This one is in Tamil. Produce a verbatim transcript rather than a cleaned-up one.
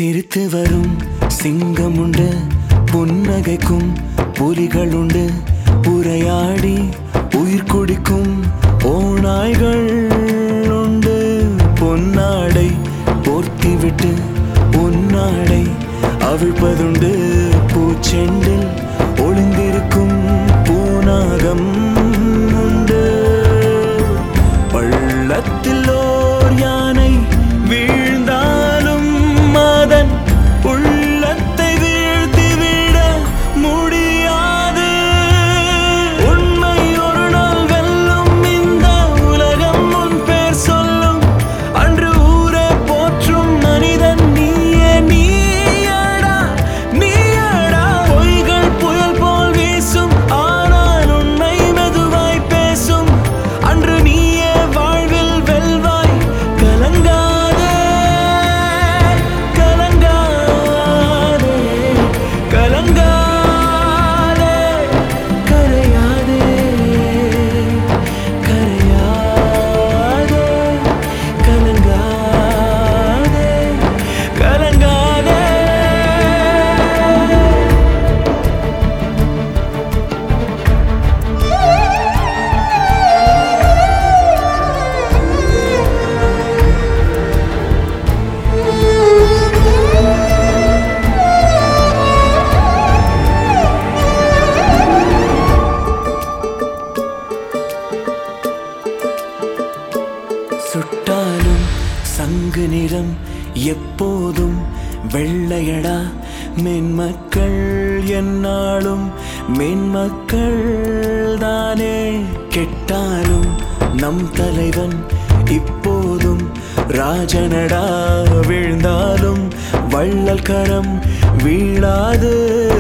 சிரித்து வரும் சிங்கம் உண்டு, புன்னகைக்கும் புலிகள் உண்டு, உரையாடி உயிர் குடிக்கும் ஓநாய்கள் உண்டு. பொன்னாடை போர்த்திவிட்டு உன்னாடை அவிழ்ப்பதுண்டு, பூச்செண்டில் ஒளிந்திருக்கும் பூநாகம் உண்டு. பள்ளத்தில் ஓர் யானை வீழ்ந்தாலும் அதன் உள்ளத்தை வீழ்த்திவிட முடியாது. உண்மை ஒரு நாள் வெல்லும், இந்த உலகம் உன் பேர் சொல்லும். அன்று ஊரே போற்றும் மனிதன் நீயே நீயடா நீயடா. பொய்கள் புயல் போல் வீசும், ஆனால் உண்மை மெதுவாய் பேசும். அன்று நீயே வாழ்வில் வெல்வாய், கலங்காதே கலங்காதே கலங்காதே. கரையாதே கரையாதே கலங்காதே கலங்காதே. சுட்டாலும் சங்கு நிறம் எப்போதும் வெள்ளையடா. மென்மக்கள் என்னாலும் மென்மக்கள் தானே. கெட்டாலும் நம் தலைவன் இப்போதும் ராஜனடா. வீழ்ந்தாலும் வள்ளல் கரம் வீழாது